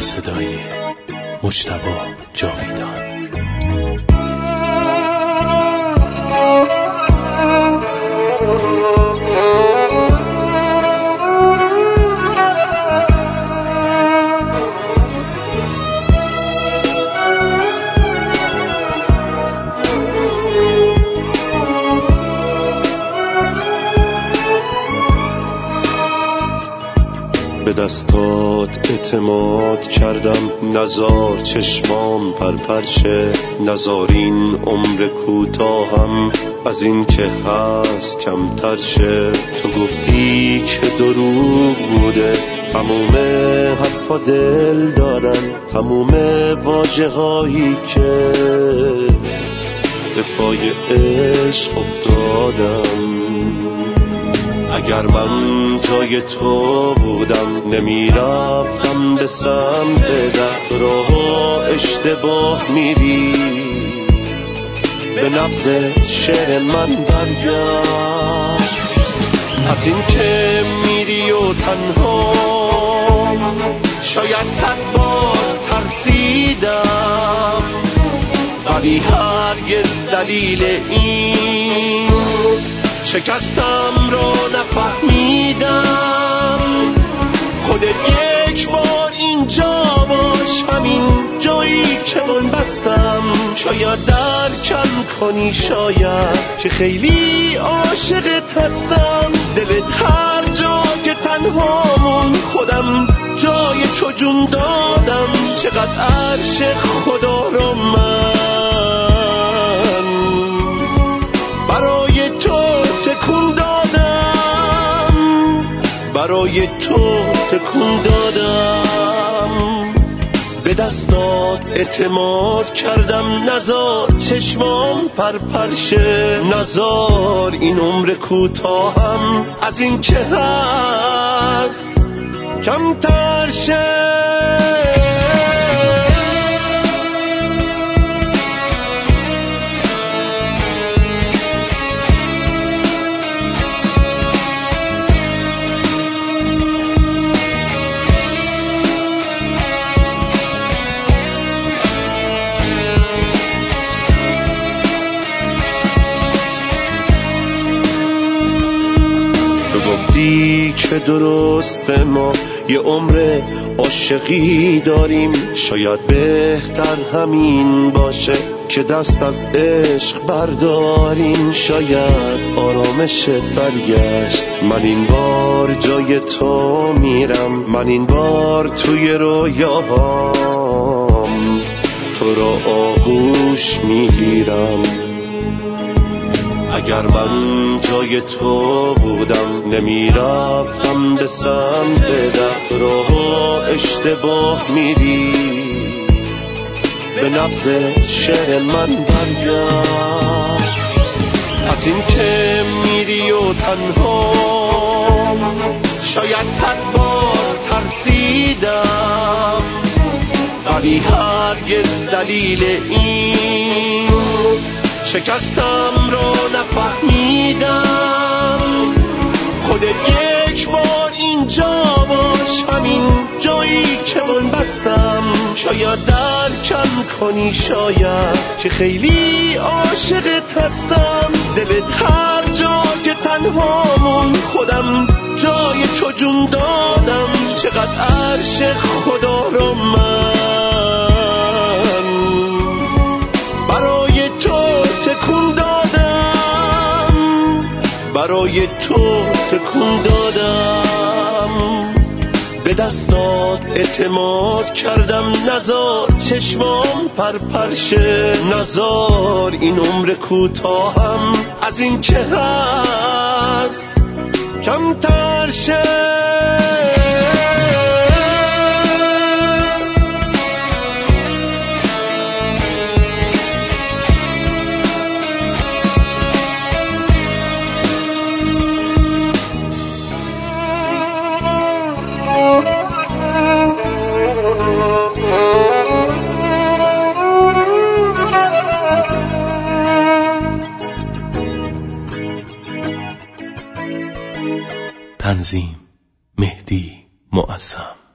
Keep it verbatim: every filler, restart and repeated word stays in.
صدای مجتبی جاویدان. به دستات اعتماد کردم، نزار چشمام پرپرشه، نزار این عمر کوتاهم از این که هست کمتر شه. تو گفتی که دروغ بوده، تموم حرفا دل دارن، تموم واژه هایی که به پای عشق افتادم. اگر من جای تو بودم نمیرفتم به سمت ده، راه اشتباه میری، به نبض شعر من برگشت. از این که میری و تنها شاید صد بار ترسیدم، ولی هرگز دلیل این شکستم را نفهمیدم. خودت یک بار اینجا باش، همین جایی که من بستم. شاید درکم کنی، شاید که خیلی عاشقت هستم. دلت هر جا که تنهامون خودم جای تو جون دادم. چقدر عرش خدا را من برای تو تکون دادم، برای تو تکون دادم. به دستات اعتماد کردم، نزار چشمام پرپرشه، نزار این عمر کوتاهم از این که هست کمتر شه. که درسته ما یه عمر عاشقی داریم، شاید بهتر همین باشه که دست از عشق برداریم. شاید آرامشت برگشت، من این بار جای تو میرم، من این بار توی رویاهام تو را آغوش میگیرم. اگر من جای تو بودم نمیرفتم به سمت ده، راه اشتباه میری، به نبض شعر من برگشت. از این که میری و تنها شاید صد بار ترسیدم، ولی هرگز دلیل این شکستم را نفهمیدم. خودت یک بار اینجا باش، همین جایی که من بستم. شاید درکم کنی، شاید که خیلی عاشقت هستم. دلت هر جا که تنهامون خودم جای تو جون دادم. چقدر عرش خدا را من برای تو تکون دادم، برای تو تکون دادم. به دستات اعتماد کردم، نزار چشمام پرپرشه، نزار این عمر کوتاهم از این که هست کمتر شه. تنظیم مهدی معظم.